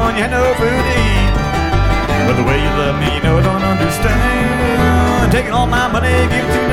and you had no food to eat. But the way you love me, you know I don't understand. Taking all my money, give it to